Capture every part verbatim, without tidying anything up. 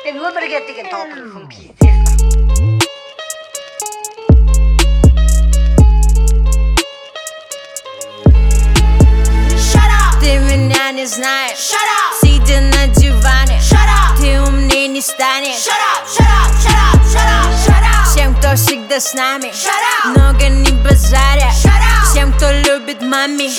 өмірге деген талпынысың пиздец. Ты меня не знаешь, сидя на диване, ты умнее не станешь. Всем, кто всегда с нами, много не базаря. Всем, кто любит мами.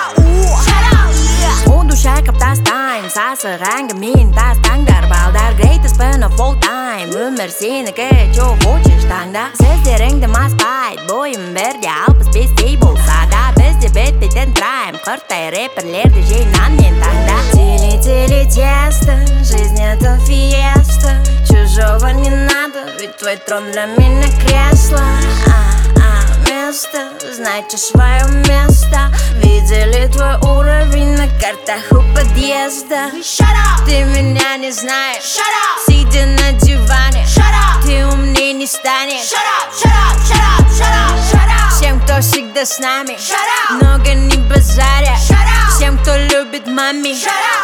Удушайкап тастайм, сасыранга мин тастаңдар. Балдар greatest burn of all time. Өмір сенікі, чё хочешь таңда. Сөздеріңді маспайд, бойым бірде алпыс бестей болса да. Бізде бетпеден тұрайым, қыртай рэперлерді жей нан мен таңда. Тили-тили тесто, жизнь это фиеста. Чужого не надо, ведь твой трон для меня кресло. Место, знайте свое место. Видели твой уровень на картах у подъезда. Ты меня не знаешь, сидя на диване, ты умнее не станешь. Всем, кто всегда с нами, много не базаря. Всем, кто любит мами.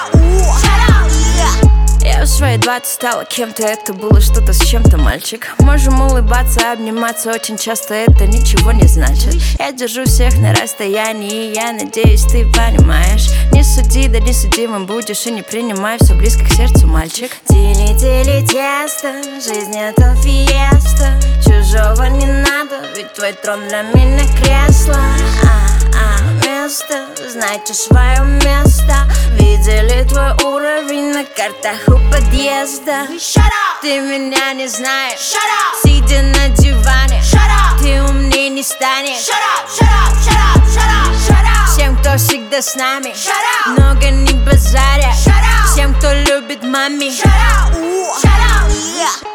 Я в свои двадцать стала кем-то, это было что-то с чем-то, мальчик. Можем улыбаться, обниматься, очень часто это ничего не значит. Я держу всех на расстоянии, я надеюсь, ты понимаешь. Не суди, да не судимым будешь, и не принимай все близко к сердцу, мальчик. Тили-тили тесто, жизнь это фиеста. Чужого не надо, ведь твой трон для меня кресло. Место, знайте свое место. Видели твой уровень на картах у подъезда. Ты меня не знаешь, сидя на диване, ты умнее не станешь. Всем, кто всегда с нами, много не базаря. Всем, кто любит мами.